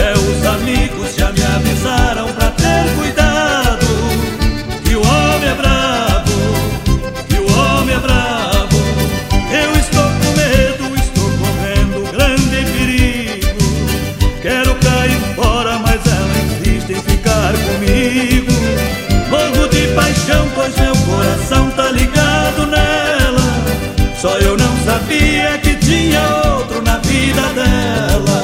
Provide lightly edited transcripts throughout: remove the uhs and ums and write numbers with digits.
Até os amigos já me avisaram pra ter cuidado. Que o homem é bravo, que o homem é bravo. Eu estou com medo, estou correndo grande perigo. Quero cair fora, mas ela insiste em ficar comigo. Morro de paixão, pois meu coração tá ligado nela. Só eu não sabia que tinha outro na vida dela.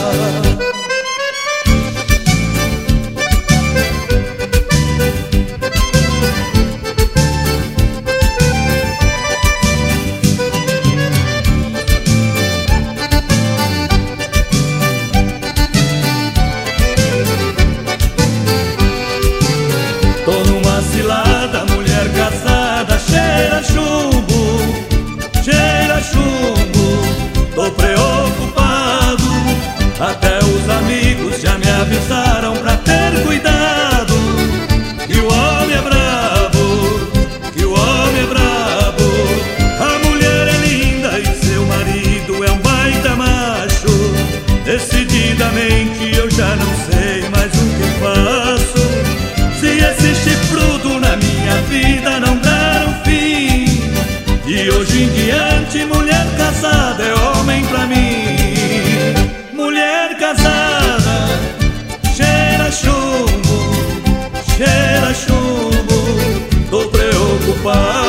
Tô numa cilada, mulher casada, cheira chumbo, cheira chumbo. Tô preocupado, até os amigos já me avisaram pra ter cuidado. Que o homem é bravo, que o homem é bravo. A mulher é linda e seu marido é um baita macho. Decididamente eu já não sei mais o que faço. Se esse chifrudo na minha vida não der um fim, de hoje em diante mulher casada é homem pra mim. Mulher casada, cheira chumbo, cheira chumbo. Tô preocupado.